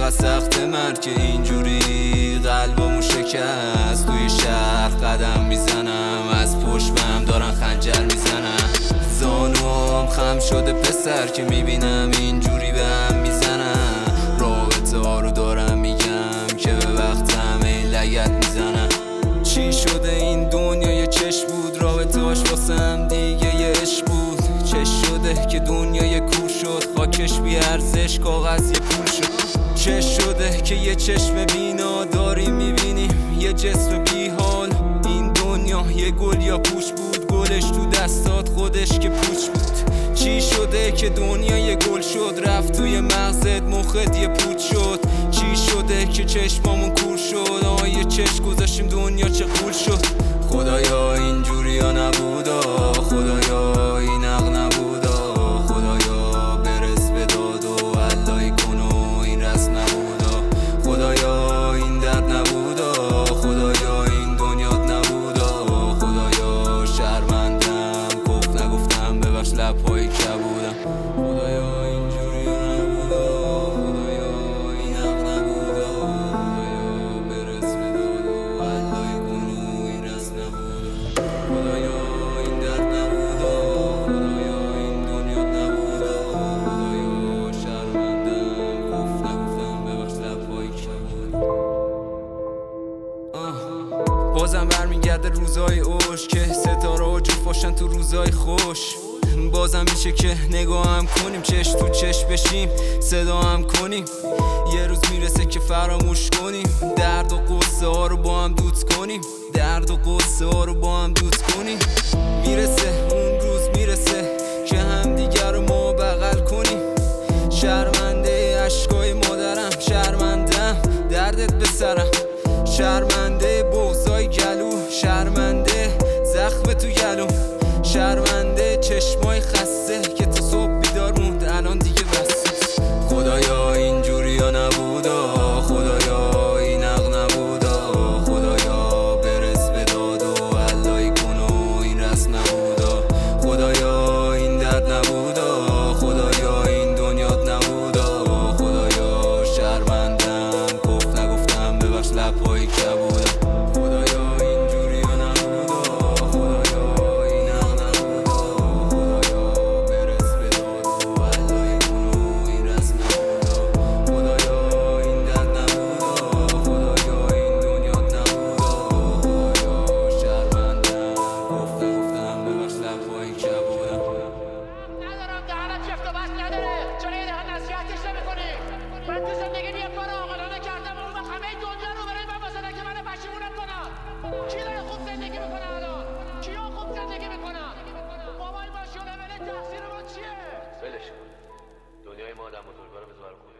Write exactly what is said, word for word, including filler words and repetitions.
چقدر سخت مرگ که اینجوری قلبمو شکست. توی شهر قدم میزنم، از پشت بهم دارن خنجر میزنن. زانوام خم شده پسر که میبینم اینجوری بهم میزنن. رابطه ها رو دارم میگم که به وقت همه لگت میزنن. چی شده این دنیا یه چشم بود، رابطه هاش واسم دیگه یه عشق بود. چه شده که دنیا یه کور شد، خاکش بی ارزش کاغذ یه پول شد. چه شده که یه چشم بینا داریم میبینیم یه جسم بی حال. این دنیا یه گل یا پوچ بود، گلش تو دستات خودش که پوچ بود. چی شده که دنیا یه گل شد، رفت توی مغزت مخت یه پوچ شد. چی شده که چشمامون کور شد، آه یه چشم گذاشتیم دنیا چه قول شد. خدایا اینجوری ها نبودا، خدایا این حق نبودا. خدایا برس به داد و علای کن و این رسم نبودا. خدایا این درد نبودا، خدایا این دنیات نبودا. خدایا شرمندم کف نگفتم ببخش لبهای کبودم. خدایا اینجوری نبودا، خدایا این حق نبودا. خدایا برس به داد و علای کن و این رسم نبودا. خدایا این درد نبودا، خدایا این دنیات نبودا. خدایا شرمندم کف نگفتم ببخش لبهای کبودم. بازم برمیگرده روزای اوش که ستاره ها جفت باشن تو روزای خوش. بازم میشه که نگاه هم کنیم، چشم تو چشم بشیم، صدا هم کنیم. یه روز میرسه که فراموش کنیم، درد و قصه ها رو با هم دوت کنیم. درد و قصه ها رو با هم دوت کنیم. میرسه اون روز میرسه که هم دیگر رو ما بغل کنیم. شرمنده عشقای مادرم، شرمندم دردت به سرم. شرمنده بغضای گلو، شرمنده زخم تو گلو. شرمنده چشمای خسته که تا صبح بیدار موند الان دیگه بس. خدایا اینجوری ها نبودا، خدایا این حق نبودا. خدایا برس به داد و علای کن و این رسم نبودا. خدایا این درد نبودا، خدایا این دنیات نبودا. خدایا شرمندم کف نگفتم ببخش لبهای کبودم. خدایا اینجوری ها نبودا، خدایا این حق نبودا. خدایا برس به داد و علای کن و این رسم نبودا. خدایا این درد نبودا، خدایا این دنیات نبودا. خدایا شرمندم کف نگفتم ببخش لبهای کبودم. ندارم دهنم چفت و بس نداره، چرا یه دهن نصیحتش نمی‌کنی؟ من تو زندگی یه کار عاقلانه کردم، اون وقت همه دنیا رو برای من واسه که منو پشیمونم کنن. کی داره خوب زندگی میکنه الان؟ کیا خوب زندگی میکنن؟ بابای ماشیون بله تقصیر ما چیه؟ ولش کن. دنیای ما آدم بزرگا رو بذار خود.